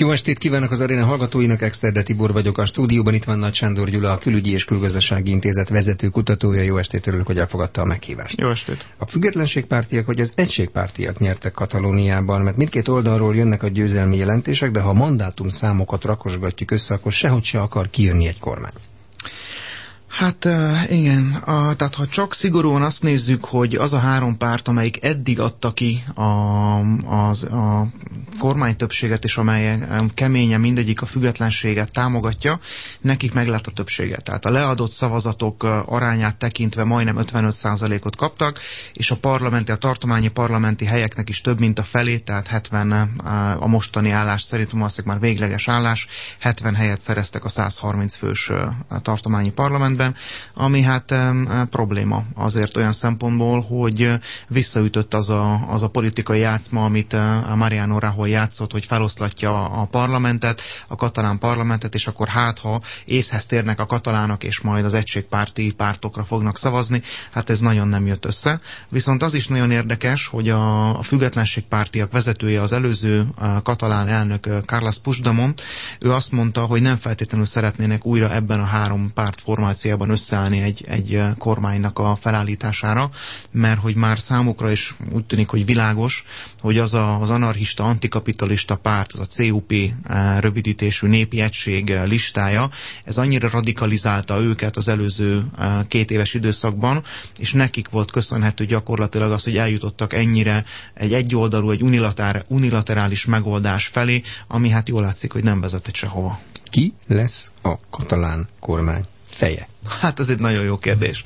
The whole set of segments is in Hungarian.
Jó estét kívánok az aréna hallgatóinak, Exterde Tibor vagyok a stúdióban, itt van Nagy Sándor Gyula, a Külügyi és Külgazdasági Intézet vezető kutatója. Jó estét, örülök, hogy elfogadta a meghívást. Jó estét. A függetlenségpártiak vagy az egységpártiak nyertek Katalóniában, mert mindkét oldalról jönnek a győzelmi jelentések, de ha a mandátum számokat rakosgatjuk össze, akkor sehogy se akar kijönni egy kormány. Hát igen, tehát ha csak szigorúan azt nézzük, hogy az a három párt, amelyik eddig adta ki a kormánytöbbséget, és amely keményen mindegyik a függetlenséget támogatja, nekik meg lett a többsége. Tehát a leadott szavazatok arányát tekintve majdnem 55%-ot kaptak, és a tartományi parlamenti helyeknek is több mint a felé, tehát 70 a mostani állás szerint, valószínűleg már végleges állás, 70 helyet szereztek a 130 fős tartományi parlamentben, ami hát probléma azért olyan szempontból, hogy visszaütött az a politikai játszma, amit a Mariano Rajoy játszott, hogy feloszlatja a parlamentet, a katalán parlamentet, és akkor ha észhez térnek a katalánok, és majd az egységpárti pártokra fognak szavazni, hát ez nagyon nem jött össze. Viszont az is nagyon érdekes, hogy a függetlenségpártiak vezetője, az előző katalán elnök Carles Puigdemont, ő azt mondta, hogy nem feltétlenül szeretnének újra ebben a három párt formációban összeállni egy kormánynak a felállítására, mert hogy már számukra is úgy tűnik, hogy világos, hogy az anarchista, antikapitalista párt, az a CUP rövidítésű népi egység listája, ez annyira radikalizálta őket az előző 2 éves időszakban, és nekik volt köszönhető gyakorlatilag az, hogy eljutottak ennyire egy egyoldalú, egy unilaterális megoldás felé, ami hát jól látszik, hogy nem vezetett sehova. Ki lesz a katalán kormány feje? Hát ez egy nagyon jó kérdés.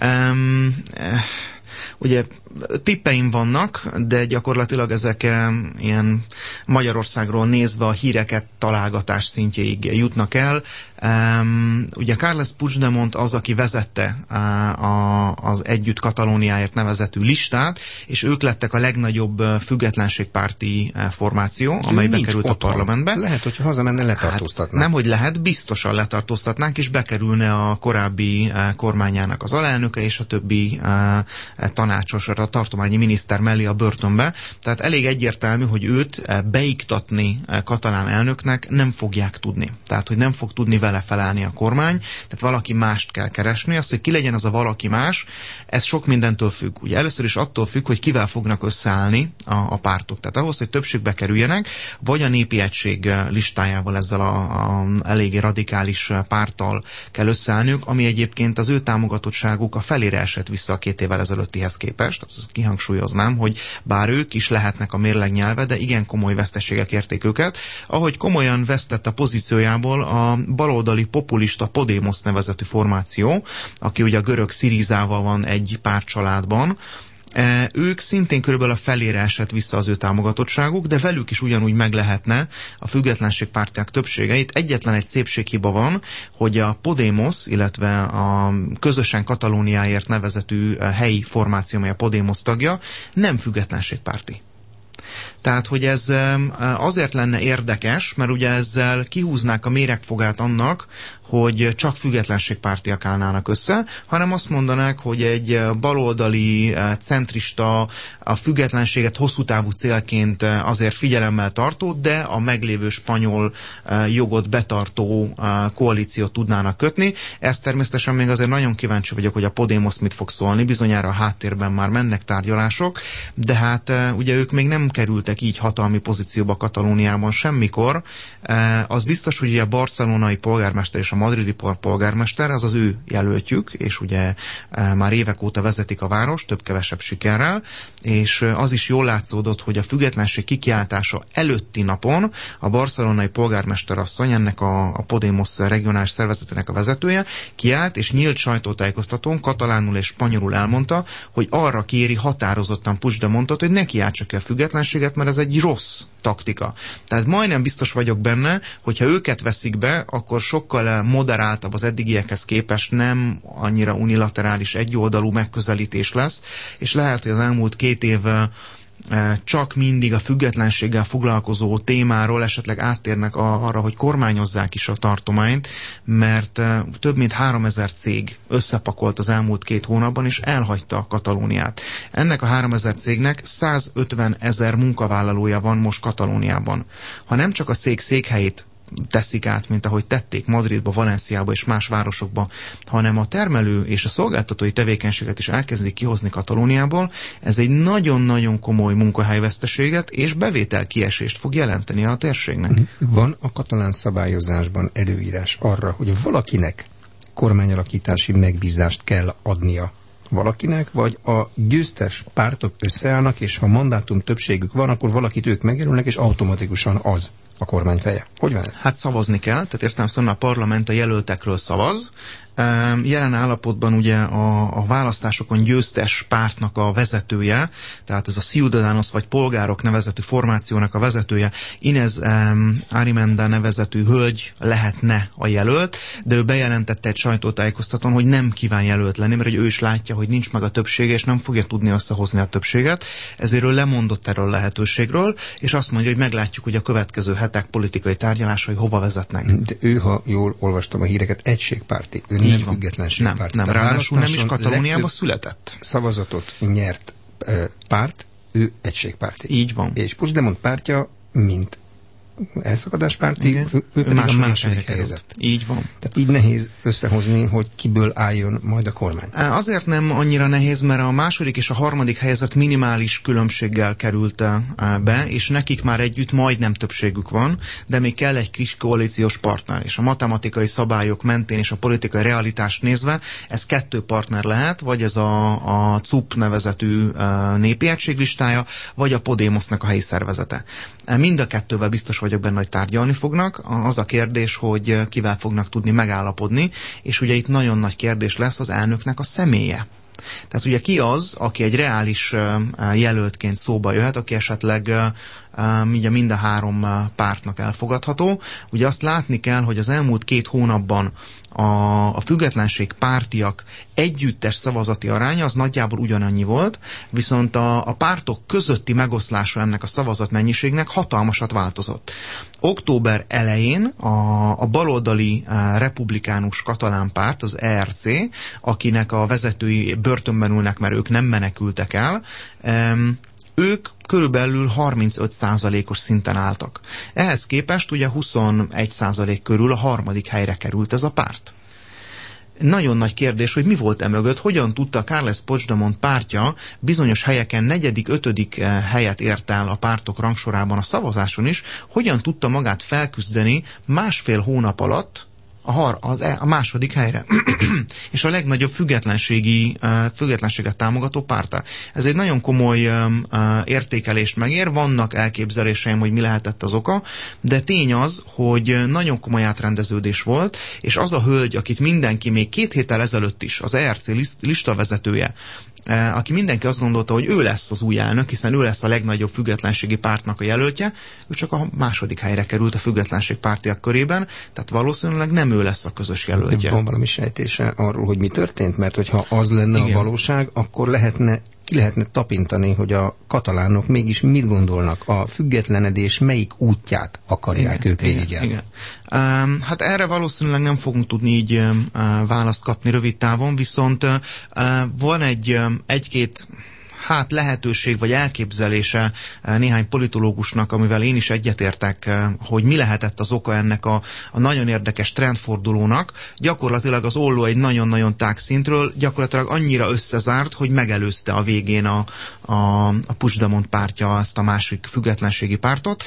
Ugye tippeim vannak, de gyakorlatilag ezek ilyen Magyarországról nézve a híreket találgatás szintjéig jutnak el. Ugye Carles Puigdemont az, aki vezette az Együtt Katalóniáért nevezetű listát, és ők lettek a legnagyobb függetlenségpárti formáció, amely bekerült a parlamentbe. Lehet, hogyha hazamenne, letartóztatnák. Hát, nem, hogy lehet, biztosan letartóztatnánk, és bekerülne a korábbi kormányának az alelnöke és a többi tanácsos, a tartományi miniszter mellé a börtönbe. Tehát elég egyértelmű, hogy őt beiktatni katalán elnöknek nem fogják tudni. Tehát, hogy nem fog tudni vele felállni a kormány, tehát valaki mást kell keresni. Az, hogy ki legyen az a valaki más, ez sok mindentől függ. Ugye először is attól függ, hogy kivel fognak összeállni a pártok. Tehát ahhoz, hogy többségbe kerüljenek, vagy a népi egység listájával, ezzel a eléggé radikális párttal kell összeállniuk, ami egyébként az ő támogatottságuk a felére esett vissza a 2 évvel ezelőttihez képest. Azt kihangsúlyoznám, hogy bár ők is lehetnek a mérleg nyelve, de igen komoly veszteségek érték őket. Ahogy komolyan vesztett a pozíciójából a baloldali populista Podemos nevezetű formáció, aki ugye a görög Szirizával van egy pártcsaládban, ők szintén körülbelül a felére esett vissza az ő támogatottságuk, de velük is ugyanúgy meg lehetne a függetlenségpártiák többségeit. Egyetlen egy szépséghiba van, hogy a Podemos, illetve a közösen Katalóniáért nevezetű helyi formáció, amely a Podemos tagja, nem függetlenségpárti. Tehát, hogy ez azért lenne érdekes, mert ugye ezzel kihúznák a méregfogát annak, hogy csak függetlenségpártiak állnának össze, hanem azt mondanák, hogy egy baloldali, centrista, a függetlenséget hosszú távú célként azért figyelemmel tartó, de a meglévő spanyol jogot betartó koalíciót tudnának kötni. Ezt természetesen még azért nagyon kíváncsi vagyok, hogy a Podemos mit fog szólni, bizonyára a háttérben már mennek tárgyalások, de hát ugye ők még nem kerültek így hatalmi pozícióba Katalóniában semmikor. Az biztos, hogy a barcelonai polgármester és a madridi polgármester, az az ő jelöltjük, és ugye már évek óta vezetik a város, több-kevesebb sikerrel, és az is jól látszódott, hogy a függetlenség kikiáltása előtti napon a barcelonai polgármester asszony, ennek a Podemos regionális szervezetének a vezetője, kiállt, és nyílt sajtótájékoztatón katalánul és spanyolul elmondta, hogy arra kéri határozottan Puigdemontot, hogy ne kiáltsa ki a függetlenséget, mert ez egy rossz taktika. Tehát majdnem biztos vagyok benne, hogyha őket veszik be, akkor sokkal moderáltabb az eddigiekhez képest, nem annyira unilaterális, egyoldalú megközelítés lesz, és lehet, hogy az elmúlt 2 év csak mindig a függetlenséggel foglalkozó témáról esetleg áttérnek arra, hogy kormányozzák is a tartományt, mert több mint 3000 cég összepakolt az elmúlt 2 hónapban, és elhagyta Katalóniát. Ennek a 3000 cégnek 150 000 munkavállalója van most Katalóniában. Ha nem csak a cég székhelyét teszik át, mint ahogy tették Madridba, Valenciába és más városokba, hanem a termelő és a szolgáltatói tevékenységet is elkezdik kihozni Katalóniából, ez egy nagyon-nagyon komoly munkahelyveszteséget és bevételkiesést fog jelenteni a térségnek. Van a katalán szabályozásban előírás arra, hogy valakinek kormányalakítási megbízást kell adnia valakinek, vagy a győztes pártok összeállnak, és ha mandátum többségük van, akkor valakit ők megjelölnek, és automatikusan az a kormány feje. Hogy van ez? Hát szavazni kell, tehát értelemszerűen a parlament a jelöltekről szavaz. Jelen állapotban ugye a választásokon győztes pártnak a vezetője, tehát ez a Ciudadanos vagy Polgárok nevezetű formációnak a vezetője, Inés Arimenda nevezetű hölgy lehetne a jelölt, de ő bejelentette egy sajtótájékoztatón, hogy nem kíván jelölt lenni, mert hogy ő is látja, hogy nincs meg a többsége, és nem fogja tudni összehozni a többséget, ezért ő lemondott erről a lehetőségről, és azt mondja, hogy meglátjuk, hogy a következő hetek politikai tárgyalásai hova vezetnek. De ő, ha jól olvastam a híreket, egységpárti. Ő nem függetlenségpárt. Nem, ráadásul nem is Katalóniában született. Szavazatot nyert párt, ő egységpárti. Így van. És Puigdemont pártja, mint elszakadáspárti, ő pedig a második helyezett. Így van. Tehát így nehéz összehozni, hogy kiből álljon majd a kormány. Azért nem annyira nehéz, mert a második és a harmadik helyezett minimális különbséggel került be, és nekik már együtt majdnem többségük van, de még kell egy kis koalíciós partner, és a matematikai szabályok mentén és a politikai realitást nézve ez 2 partner lehet, vagy ez a CUP nevezetű népi egységlistája, vagy a Podemosnak a helyi szervezete. Mind a 2-vel biztos vagyok benne, hogy tárgyalni fognak. Az a kérdés, hogy kivel fognak tudni megállapodni, és ugye itt nagyon nagy kérdés lesz az elnöknek a személye. Tehát ugye ki az, aki egy reális jelöltként szóba jöhet, aki esetleg ugye mind a 3 pártnak elfogadható. Ugye azt látni kell, hogy az elmúlt 2 hónapban a függetlenség pártiak együttes szavazati aránya az nagyjából ugyanannyi volt, viszont a pártok közötti megoszlása ennek a szavazatmennyiségnek hatalmasat változott. Október elején a baloldali republikánus katalán párt, az ERC, akinek a vezetői börtönben ülnek, mert ők nem menekültek el, ők körülbelül 35%-os szinten álltak. Ehhez képest ugye 21% körül a 3. helyre került ez a párt. Nagyon nagy kérdés, hogy mi volt emögött, hogyan tudta Carles Puigdemont pártja bizonyos helyeken 4., 5. helyet ért el a pártok rangsorában a szavazáson is, hogyan tudta magát felküzdeni 1,5 hónap alatt a második helyre. És a legnagyobb függetlenséget támogató pártá. Ez egy nagyon komoly értékelést megér, vannak elképzeléseim, hogy mi lehetett az oka, de tény az, hogy nagyon komoly átrendeződés volt, és az a hölgy, akit mindenki még 2 héttel ezelőtt is, az ERC listavezetője, aki mindenki azt gondolta, hogy ő lesz az új elnök, hiszen ő lesz a legnagyobb függetlenségi pártnak a jelöltje, ő csak a 2. helyre került a függetlenség pártiak körében, tehát valószínűleg nem ő lesz a közös jelöltje. Van valami sejtése arról, hogy mi történt? Mert hogyha az lenne a valóság, akkor ki lehetne tapintani, hogy a katalánok mégis mit gondolnak, a függetlenedés melyik útját akarják ők végigjárni. Hát erre valószínűleg nem fogunk tudni így választ kapni rövid távon, viszont van egy-két lehetőség vagy elképzelése néhány politológusnak, amivel én is egyetértek, hogy mi lehetett az oka ennek a nagyon érdekes trendfordulónak. Gyakorlatilag az olló egy nagyon-nagyon tág szintről gyakorlatilag annyira összezárt, hogy megelőzte a végén a Puigdemont pártja ezt a másik függetlenségi pártot.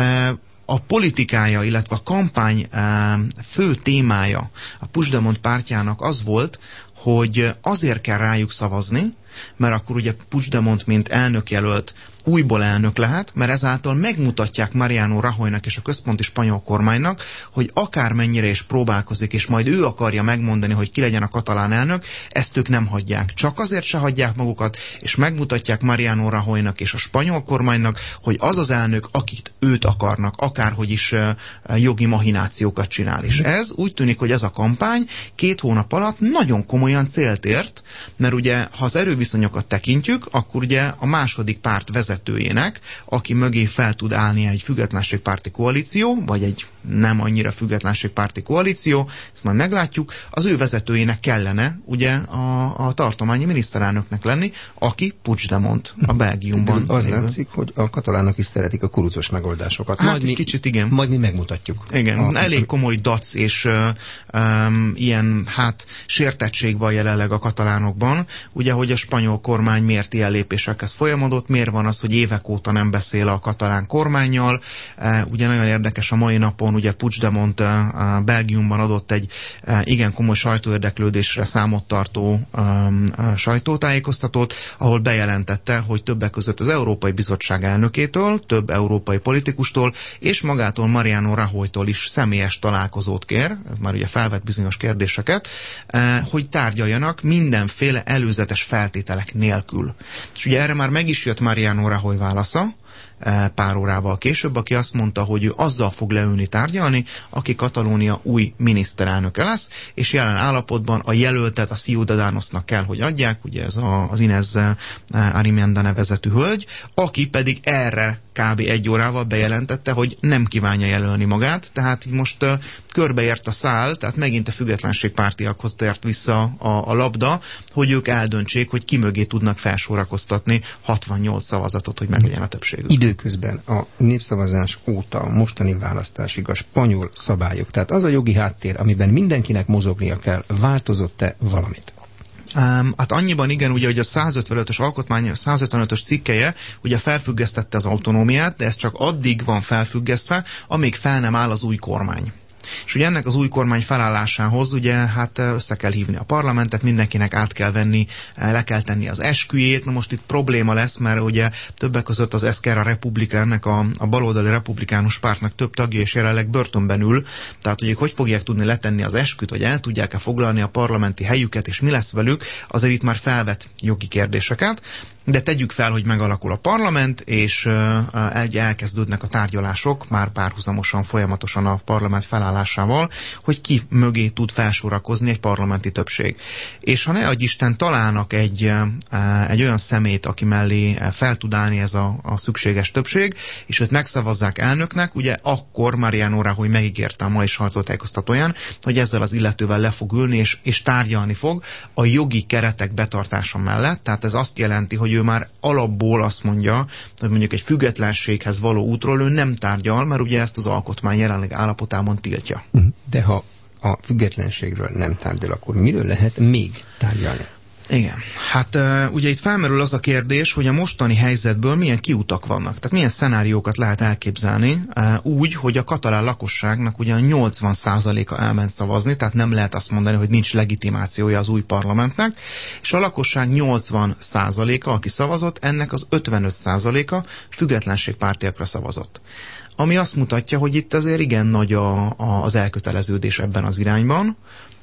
A politikája, illetve a kampány fő témája a Puigdemont pártjának az volt, hogy azért kell rájuk szavazni, mert akkor ugye Puigdemont, mint elnökjelölt, újból elnök lehet, mert ezáltal megmutatják Mariano Rajoynak és a központi spanyol kormánynak, hogy akármennyire is próbálkozik, és majd ő akarja megmondani, hogy ki legyen a katalán elnök, ezt ők nem hagyják. Csak azért se hagyják magukat, és megmutatják Mariano Rajoynak és a spanyol kormánynak, hogy az az elnök, akit őt akarnak, akárhogy is jogi mahinációkat csinál. És ez úgy tűnik, hogy ez a kampány 2 hónap alatt nagyon komolyan célt ért, mert ugye, ha az erőviszonyokat tekintjük, akkor ugye a második párt vezet vezetőjének, aki mögé fel tud állni egy függetlenségpárti koalíció, vagy egy nem annyira függetlenségpárti koalíció, ezt majd meglátjuk, az ő vezetőjének kellene ugye a tartományi miniszterelnöknek lenni, aki Puigdemont a Belgiumban. Az látszik, hogy a katalánok is szeretik a kurucos megoldásokat. Hát majd kicsit igen. Majd mi megmutatjuk. Igen, elég komoly dac és ilyen sértettség van jelenleg a katalánokban. Ugye, hogy a spanyol kormány miért ilyen lépésekhez folyamodott, miért van az, hogy évek óta nem beszél a katalán kormánnyal. Ugye nagyon érdekes, a mai napon ugye Puigdemont Belgiumban adott egy igen komoly sajtóérdeklődésre számot tartó sajtótájékoztatót, ahol bejelentette, hogy többek között az Európai Bizottság elnökétől, több európai politikustól és magától Mariano Rajoytól is személyes találkozót kér, ez már ugye felvet bizonyos kérdéseket, hogy tárgyaljanak mindenféle előzetes feltételek nélkül. És ugye erre már meg is jött Mariano Rajoy válasza, pár órával később, aki azt mondta, hogy ő azzal fog leülni tárgyalni, aki Katalónia új miniszterelnöke lesz, és jelen állapotban a jelöltet a Ciudadanosnak kell, hogy adják, ugye ez az Inés Arrimadas nevezetű hölgy, aki pedig erre kb. 1 órával bejelentette, hogy nem kívánja jelölni magát, tehát most körbeért a szál, tehát megint a függetlenségpártiakhoz tért vissza a labda, hogy ők eldöntsék, hogy ki mögé tudnak felsorakoztatni 68 szavazatot, hogy meglegyen a többségük. Időközben a népszavazás óta, a mostani választásig a spanyol szabályok, tehát az a jogi háttér, amiben mindenkinek mozognia kell, változott-e valamit? Hát annyiban igen, ugye, hogy a 155-ös alkotmány, 155-ös cikkelye ugye felfüggesztette az autonómiát, de ez csak addig van felfüggesztve, amíg fel nem áll az új kormány. És ugye ennek az új kormány felállásához ugye hát össze kell hívni a parlamentet, mindenkinek át kell venni, le kell tenni az esküjét. Na most itt probléma lesz, mert ugye többek között az Esquerra Republica, ennek a baloldali republikánus pártnak több tagja és jelenleg börtönben ül, tehát hogy fogják tudni letenni az esküt, vagy el tudják-e foglalni a parlamenti helyüket, és mi lesz velük, azért itt már felvet jogi kérdéseket. De tegyük fel, hogy megalakul a parlament, és elkezdődnek a tárgyalások, már párhuzamosan, folyamatosan a parlament felállásával, hogy ki mögé tud felsorakozni egy parlamenti többség. És ha ne adj Isten, találnak egy olyan szemét, aki mellé fel tud állni ez a szükséges többség, és őt megszavazzák elnöknek, ugye akkor Mariano Rajoy megígérte a mai sajtótájékoztatóján, hogy ezzel az illetővel le fog ülni, és tárgyalni fog a jogi keretek betartása mellett. Tehát ez azt jelenti, hogy ő már alapból azt mondja, hogy mondjuk egy függetlenséghez való útról ő nem tárgyal, mert ugye ezt az alkotmány jelenleg állapotában tiltja. De ha a függetlenségről nem tárgyal, akkor miről lehet még tárgyalni? Igen. Hát ugye itt felmerül az a kérdés, hogy a mostani helyzetből milyen kiutak vannak. Tehát milyen szenáriókat lehet elképzelni úgy, hogy a katalán lakosságnak ugye 80%-a elment szavazni, tehát nem lehet azt mondani, hogy nincs legitimációja az új parlamentnek, és a lakosság 80%-a, aki szavazott, ennek az 55%-a függetlenségpártiakra szavazott. Ami azt mutatja, hogy itt azért igen nagy az elköteleződés ebben az irányban.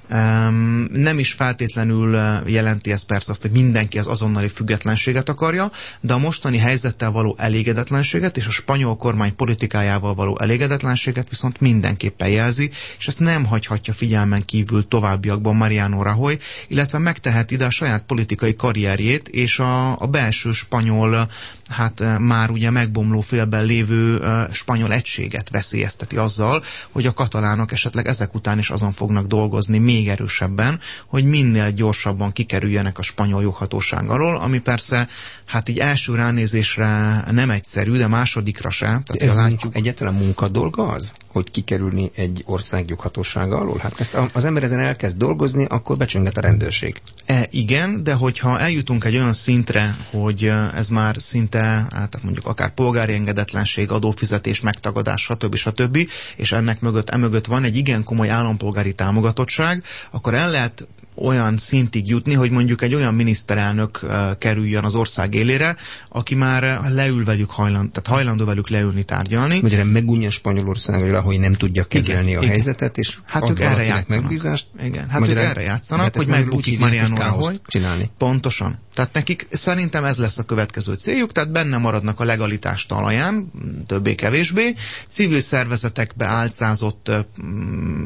Nem is feltétlenül jelenti ez persze azt, hogy mindenki az azonnali függetlenséget akarja, de a mostani helyzettel való elégedetlenséget és a spanyol kormány politikájával való elégedetlenséget viszont mindenképpen jelzi, és ezt nem hagyhatja figyelmen kívül továbbiakban Mariano Rajoy, illetve megteheti ide a saját politikai karrierjét és a belső spanyol, hát már ugye megbomló félben lévő spanyol egységet veszélyezteti azzal, hogy a katalánok esetleg ezek után is azon fognak dolgozni még erősebben, hogy minél gyorsabban kikerüljenek a spanyol joghatóság alól, ami persze hát így első ránézésre nem egyszerű, de másodikra se. Tehát ez látjuk... egyáltalán munka dolga az, hogy kikerülni egy ország joghatósága alól? Hát ezt az ember ezen elkezd dolgozni, akkor becsönget a rendőrség. Igen, de hogyha eljutunk egy olyan szintre, hogy ez már szinte, hát mondjuk akár polgári engedetlenség, adófizetés, megtagadás, stb., és ennek emögött van egy igen komoly állampolgári támogatottság, akkor el lehet olyan szintig jutni, hogy mondjuk egy olyan miniszterelnök kerüljön az ország élére, aki már leül velük hajlandó velük leülni tárgyalni. Magyarán megunja Spanyolország, hogy nem tudja kezelni a helyzetet, és hát ők erre játszanak. Megbízást. Igen, hát ők erre játszanak, hát hogy megbukik Mariano Rajoy. Pontosan. Tehát nekik szerintem ez lesz a következő céljuk, tehát benne maradnak a legalitás talaján, többé-kevésbé, civil szervezetekbe álcázott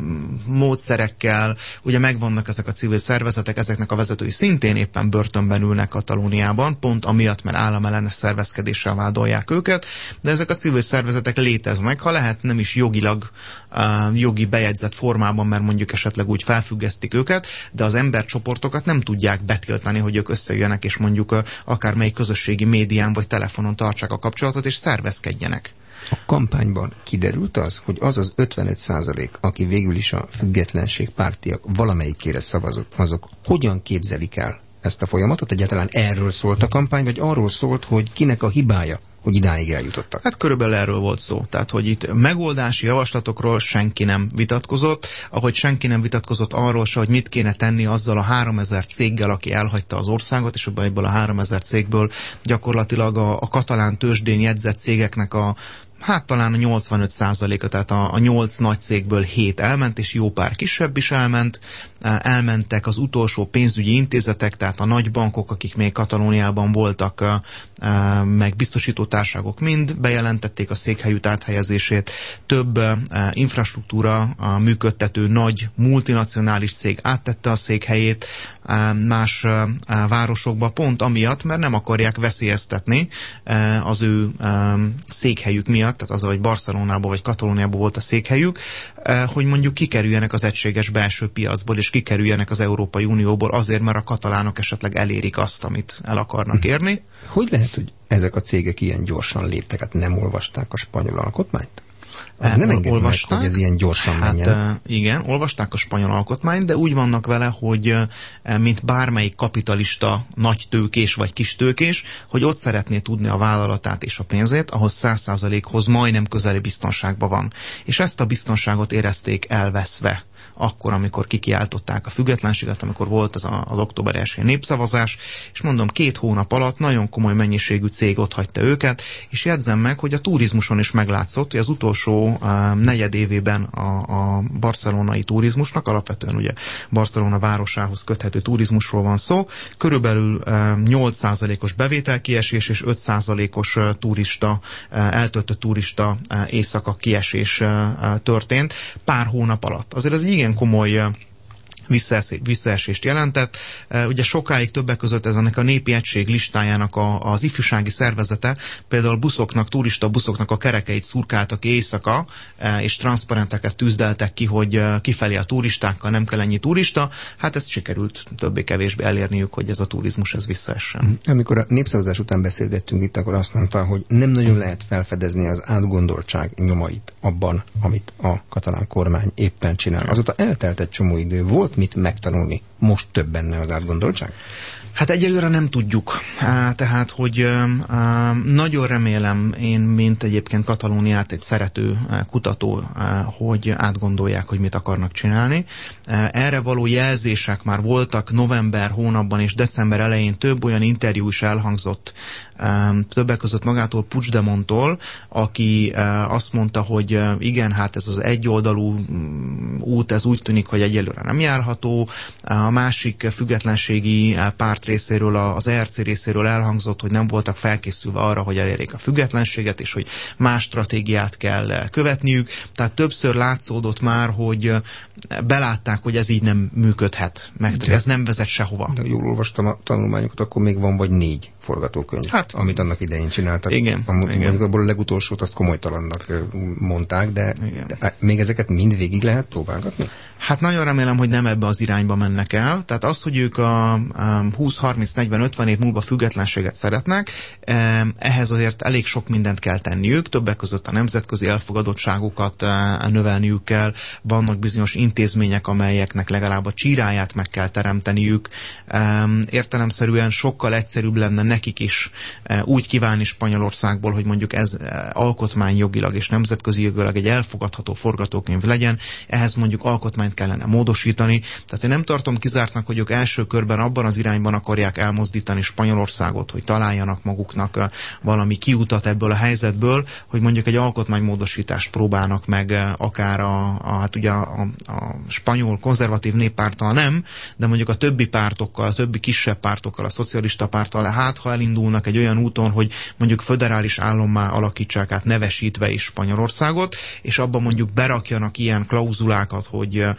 módszerekkel, ugye megvannak ezek a civil szervezetek, ezeknek a vezetői szintén éppen börtönben ülnek Katalóniában, pont amiatt, mert államellenes szervezkedéssel vádolják őket, de ezek a civil szervezetek léteznek, ha lehet nem is jogilag, jogi bejegyzett formában, mert mondjuk esetleg úgy felfüggesztik őket, de az embercsoportokat nem tudják betiltani, hogy ők összejönnek, és mondjuk akármelyik közösségi médián vagy telefonon tartsák a kapcsolatot, és szervezkedjenek. A kampányban kiderült az, hogy az az 55%, aki végül is a függetlenség pártiak valamelyikére szavazott, azok hogyan képzelik el ezt a folyamatot? Egyáltalán erről szólt a kampány, vagy arról szólt, hogy kinek a hibája, hogy idáig eljutottak? Hát körülbelül erről volt szó. Tehát, hogy itt megoldási javaslatokról senki nem vitatkozott, ahogy senki nem vitatkozott arról se, hogy mit kéne tenni azzal a 3000 céggel, aki elhagyta az országot, és ebből a 3000 cégből gyakorlatilag a katalán tőzsdén jegyzett cégeknek hát talán a 85%-a, tehát a 8 nagy cégből 7 elment, és jó pár kisebb is elment. Elmentek az utolsó pénzügyi intézetek, tehát a nagy bankok, akik még Katalóniában voltak, meg biztosítótárságok mind bejelentették a székhelyük áthelyezését. Több infrastruktúra működtető nagy multinacionális cég áttette a székhelyét más városokba, pont amiatt, mert nem akarják veszélyeztetni az ő székhelyük miatt, tehát az, hogy Barcelonában vagy Katalóniában volt a székhelyük, hogy mondjuk kikerüljenek az egységes belső piacból, és kikerüljenek az Európai Unióból azért, mert a katalánok esetleg elérik azt, amit el akarnak érni. Hogy lehet, hogy ezek a cégek ilyen gyorsan léptek? Hát nem olvasták a spanyol alkotmányt? Az nem engedi meg, hogy ez ilyen gyorsan menjen. Igen, olvasták a spanyol alkotmányt, de úgy vannak vele, hogy mint bármelyik kapitalista nagytőkés vagy kistőkés, hogy ott szeretné tudni a vállalatát és a pénzét, ahhoz 100%-hoz majdnem közeli biztonságban van. És ezt a biztonságot érezték elveszve akkor, amikor kikiáltották a függetlenséget, amikor volt az október 1-i népszavazás, és mondom, 2 hónap alatt nagyon komoly mennyiségű cég otthagyta őket, és jegyzem meg, hogy a turizmuson is meglátszott, hogy az utolsó negyedévében a barcelonai turizmusnak, alapvetően ugye Barcelona városához köthető turizmusról van szó, körülbelül 8%-os bevételkiesés és 5%-os eltöltött turista éjszaka kiesés történt pár hónap alatt. Azért ez igen komoly visszaesést jelentett. Ugye sokáig többek között ennek a népi egység listájának az ifjúsági szervezete például turista buszoknak a kerekeit szurkáltak éjszaka, és transzparenteket tűzdeltek ki, hogy kifelé a turistákkal nem kell ennyi turista. Hát ezt sikerült többé-kevésbé elérniük, hogy ez a turizmus ez visszaessen. Amikor a népszavazás után beszélgettünk itt, akkor azt mondta, hogy nem nagyon lehet felfedezni az átgondoltság nyomait abban, amit a katalán kormány éppen csinál. Azóta eltelt egy csomó idő. Volt mit megtanulni? Most több benne az átgondoltság? Hát egyelőre nem tudjuk. Tehát, hogy nagyon remélem én, mint egyébként Katalóniát egy szerető kutató, hogy átgondolják, hogy mit akarnak csinálni. Erre való jelzések már voltak november hónapban és december elején, több olyan interjú is elhangzott, többek között magától Puigdemonttól, aki azt mondta, hogy igen, hát ez az egyoldalú út, ez úgy tűnik, hogy egyelőre nem járható. A másik függetlenségi párt részéről, az ERC részéről elhangzott, hogy nem voltak felkészülve arra, hogy elérjék a függetlenséget, és hogy más stratégiát kell követniük. Tehát többször látszódott már, hogy belátták, hogy ez így nem működhet, mert ez nem vezet sehova. De jól olvastam a tanulmányokat, akkor még van vagy 4 forgatókönyv, hát, amit annak idején csináltak. Igen. Abból a legutolsót azt komolytalannak mondták, de még ezeket mind végig lehet próbálgatni? Hát nagyon remélem, hogy nem ebbe az irányba mennek el. Tehát az, hogy ők a 20-30-40-50 év múlva függetlenséget szeretnek, ehhez azért elég sok mindent kell tenniük, többek között a nemzetközi elfogadottságukat növelniük kell, vannak bizonyos intézmények, amelyeknek legalább a csíráját meg kell teremteniük. Értelemszerűen sokkal egyszerűbb lenne nekik is úgy kívánni Spanyolországból, hogy mondjuk ez alkotmányjogilag és nemzetközi jogilag egy elfogadható forgatókönyv legyen, ehhez mondjuk alkotmányt kellene módosítani. Tehát én nem tartom kizártnak, hogy ők első körben abban az irányban akarják elmozdítani Spanyolországot, hogy találjanak maguknak valami kiutat ebből a helyzetből, hogy mondjuk egy alkotmánymódosítást próbálnak meg akár hát ugye a spanyol konzervatív néppárttal nem, de mondjuk a többi pártokkal, a többi kisebb pártokkal, a szocialista párttal, hát ha elindulnak egy olyan úton, hogy mondjuk föderális állammá alakítsák át nevesítve is Spanyolországot, és abban mondjuk berakjanak ilyen klauzulákat, hogy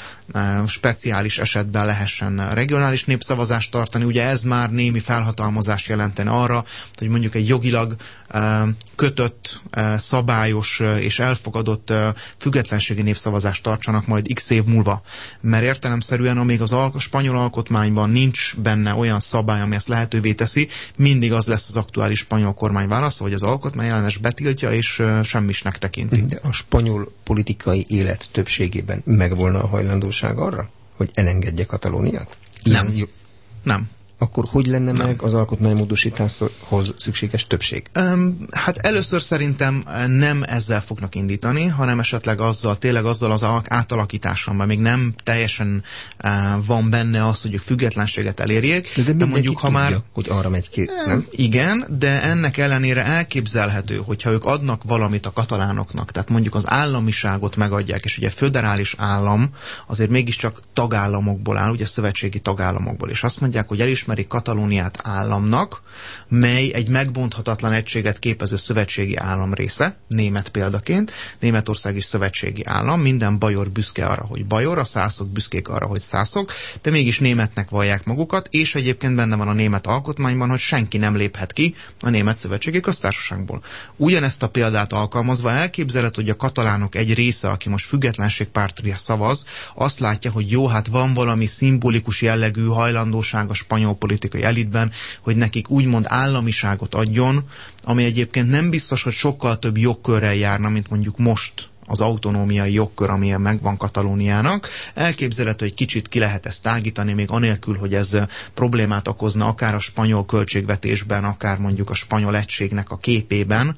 speciális esetben lehessen regionális népszavazást tartani. Ugye ez már némi felhatalmazást jelentene arra, hogy mondjuk egy jogilag kötött, szabályos és elfogadott függetlenségi népszavazást tartsanak majd x év múlva. Mert értelemszerűen, amíg az spanyol alkotmányban nincs benne olyan szabály, ami ezt lehetővé teszi, mindig az lesz az aktuális spanyol kormány válasza, hogy az alkotmány ellenes betiltja és semmisnek tekinti. De a spanyol politikai élet többségében megvolna a hajlandóság arra, hogy elengedje Katalóniát? Nem. Akkor hogy lenne meg az alkotmánymódosításhoz szükséges többség? Hát először szerintem nem ezzel fognak indítani, hanem esetleg tényleg azzal az átalakítással, mert még nem teljesen van benne az, hogy a függetlenséget elérjék. De mondjuk, ha már hogy arra megy ki, nem? Igen, de ennek ellenére elképzelhető, hogyha ők adnak valamit a katalánoknak, tehát mondjuk az államiságot megadják, és ugye föderális állam azért mégiscsak tagállamokból áll, ugye szövetségi tagállamokból, és azt mondják, hogy elismerik Katalóniát államnak, mely egy megbonthatatlan egységet képező szövetségi állam része, német példaként. Németország is szövetségi állam, minden bajor büszke arra, hogy bajor, a szászok büszkék arra, hogy szászok, de mégis németnek vallják magukat, és egyébként benne van a német alkotmányban, hogy senki nem léphet ki a Német Szövetségi Köztársaságból. Ugyanezt a példát alkalmazva elképzelhető, hogy a katalánok egy része, aki most függetlenségpártra szavaz, azt látja, hogy jó, hát van valami szimbolikus jellegű hajlandóság a spanyol politikai elitben, hogy nekik úgymond államiságot adjon, ami egyébként nem biztos, hogy sokkal több jogkörrel járna, mint mondjuk most az autonómiai jogkör, amilyen megvan Katalóniának. Elképzelhető, hogy kicsit ki lehet ezt tágítani, még anélkül, hogy ez problémát okozna akár a spanyol költségvetésben, akár mondjuk a spanyol egységnek a képében.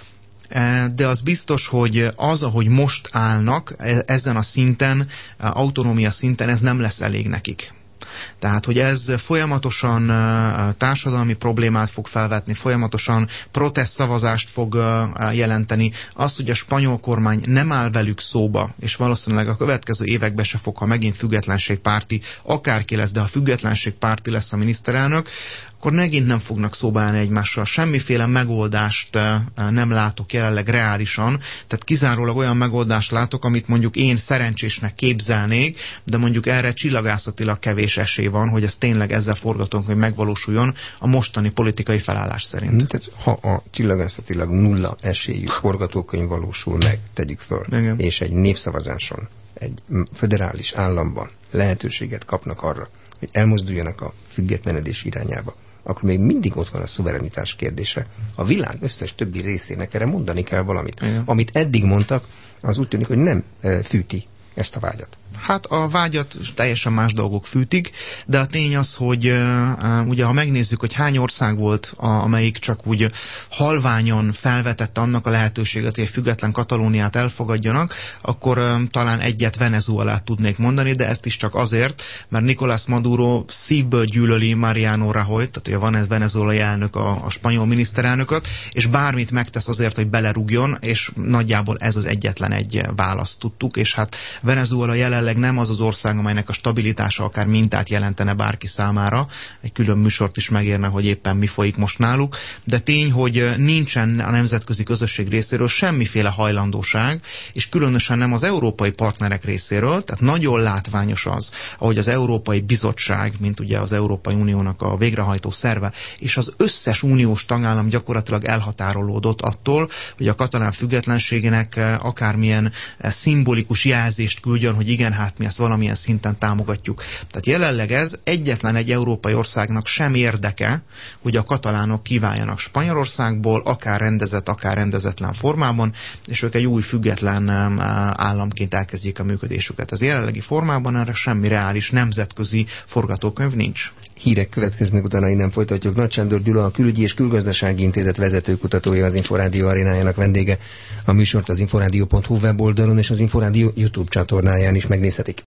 De az biztos, hogy az, ahogy most állnak ezen a szinten, autonómia szinten, ez nem lesz elég nekik. Tehát, hogy ez folyamatosan társadalmi problémát fog felvetni, folyamatosan protestszavazást fog jelenteni. Az, hogy a spanyol kormány nem áll velük szóba, és valószínűleg a következő években se fog, ha megint függetlenségpárti, akárki lesz, de ha függetlenségpárti lesz a miniszterelnök, akkor megint nem fognak szóba állni egymással. Semmiféle megoldást nem látok jelenleg reálisan, tehát kizárólag olyan megoldást látok, amit mondjuk én szerencsésnek képzelnék, de mondjuk erre csillagászatilag kevés esély van, hogy ez tényleg ezzel forgatónk, hogy megvalósuljon a mostani politikai felállás szerint. Tehát ha a csillagászatilag nulla esélyű forgatókönyv valósul meg, tegyük föl, igen, és egy népszavazáson, egy föderális államban lehetőséget kapnak arra, hogy elmozduljanak a függetlenedés irányába, akkor még mindig ott van a szuverenitás kérdése. A világ összes többi részének erre mondani kell valamit. Igen. Amit eddig mondtak, az úgy tűnik, hogy nem fűti ezt a vágyat. Hát a vágyat teljesen más dolgok fűtik, de a tény az, hogy ugye ha megnézzük, hogy hány ország volt, amelyik csak úgy halványon felvetette annak a lehetőséget, hogy egy független Katalóniát elfogadjanak, akkor talán egyet Venezuelát tudnék mondani, de ezt is csak azért, mert Nicolás Maduro szívből gyűlöli Mariano Rajoyt, tehát ugye van ez venezuelai elnök, a spanyol miniszterelnököt, és bármit megtesz azért, hogy belerúgjon, és nagyjából ez az egyetlen egy választ tudtuk, és hát Venezuela jelenleg nem az az ország, amelynek a stabilitása akár mintát jelentene bárki számára. Egy külön műsort is megérne, hogy éppen mi folyik most náluk. De tény, hogy nincsen a nemzetközi közösség részéről semmiféle hajlandóság, és különösen nem az európai partnerek részéről, tehát nagyon látványos az, ahogy az Európai Bizottság, mint ugye az Európai Uniónak a végrehajtó szerve, és az összes uniós tagállam gyakorlatilag elhatárolódott attól, hogy a katalán függetlenségének akármilyen szimbolikus jelzést küldjön, hogy igen, hát mi ezt valamilyen szinten támogatjuk. Tehát jelenleg ez egyetlen egy európai országnak sem érdeke, hogy a katalánok kiváljanak Spanyolországból, akár rendezett, akár rendezetlen formában, és ők egy új független államként elkezdjék a működésüket. Az jelenlegi formában erre semmi reális nemzetközi forgatókönyv nincs. Hírek következnek, utána innen folytatjuk. Nagy Sándor Gyula, a Külügyi és Külgazdasági Intézet vezetőkutatója, az Inforádió arénájának vendége. A műsort az inforádió.hu weboldalon és az Inforádió YouTube csatornáján is megnézhetik.